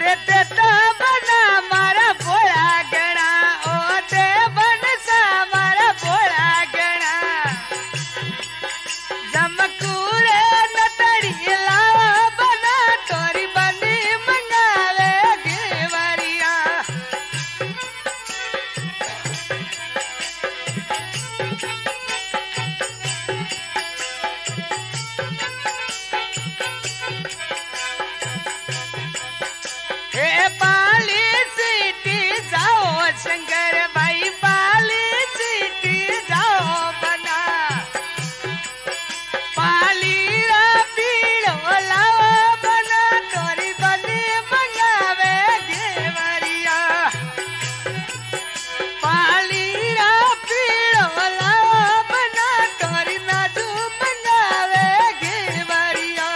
अरे ते तो बना मारा भोला गणा ओ ते बन सा मारा भोला गणा जमकूरे नतड़ी लावा बना तोरी बनी मंगावे घेवरिया हे पाली सीटी जाओ शंकर भाई पाली सीटी जाओ बना पाली रा पीड़ो लाओ बना तोरी बनी मंगावे घेवरिया पाली रा पीड़ो लाओ बना तोरी नाजू मंगावे घेवरिया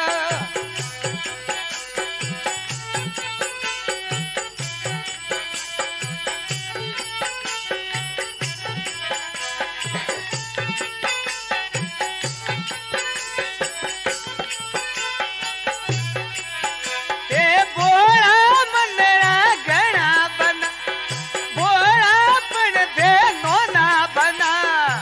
ए भोला मनरा घना बना भोला पण दे नोना बना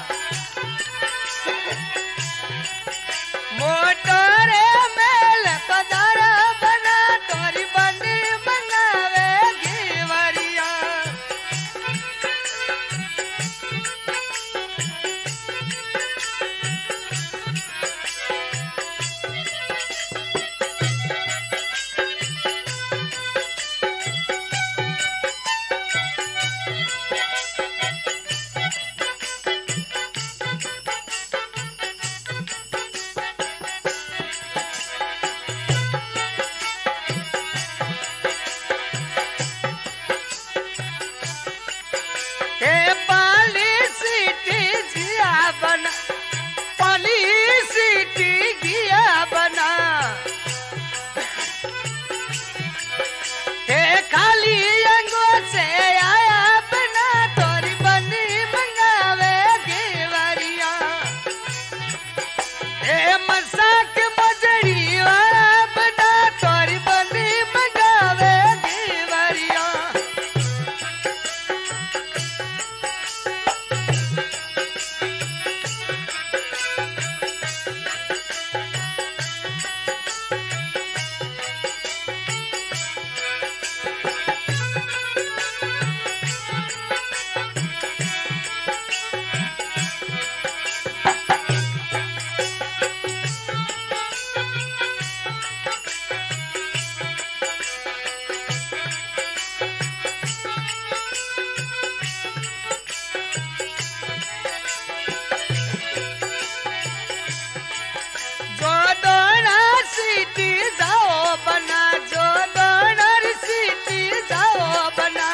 मोटरे मेल पधारा बना तोरी बनी मंगावे घेवरिया हे पाली सीटी जिया बना पाली सीटी जिया बना हे खाली अंगो से आया बना तोरी बनी मंगावे घेवरिया हे मसाक मजड़ी वाला बना तोरी बनी मंगावे घेवरिया जो दोनर सीटी जाओ बना जो दोनर सीटी जाओ बना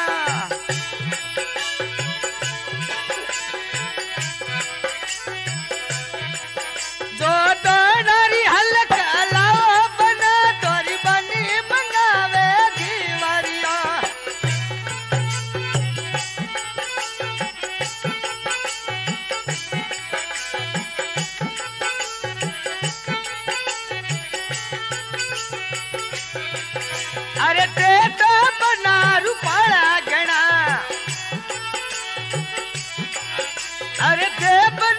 जो दोनरी हल्का लाओ बना तोरी बनी मंगावे घेवरिया अरे ते तो बना रूपाला गणा अरे ते बना